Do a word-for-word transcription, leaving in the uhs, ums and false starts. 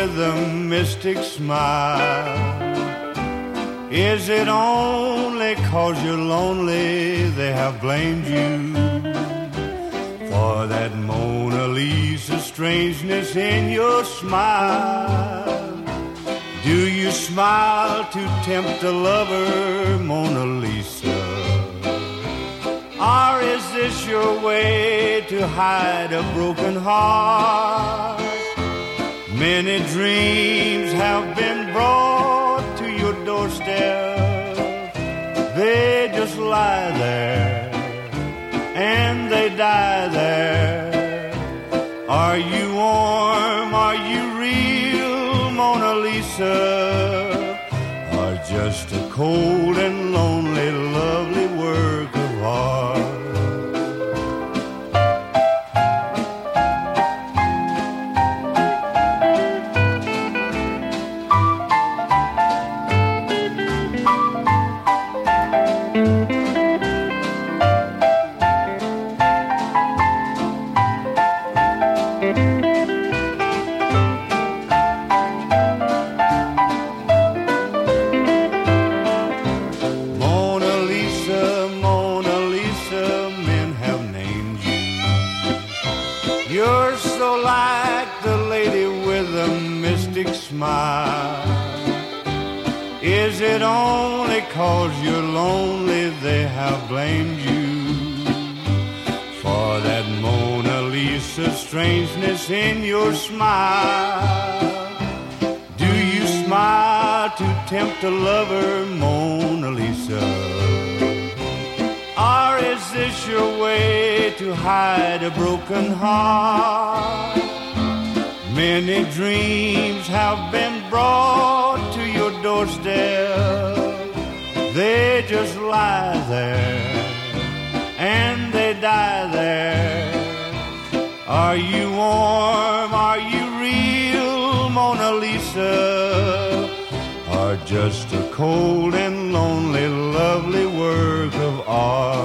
with a mystic smile. Is it only 'cause you're lonely they have blamed you for that Mona Lisa strangeness in your smile? Do you smile to tempt a lover, Mona Lisa? Or is this your way to hide a broken heart? Many dreams have been brought to your doorstep. They just lie there and they die there. Are you warm? Are you real, Mona Lisa? Or just a cold and lonely, lovely work of art? Is it only 'cause you're lonely they have blamed you for that Mona Lisa strangeness in your smile? Do you smile to tempt a lover, Mona Lisa? Or is this your way to hide a broken heart? Many dreams have been brought to your doorstep. They just lie there and they die there. Are you warm? Are you real, Mona Lisa? Or just a cold and lonely, lovely work of art?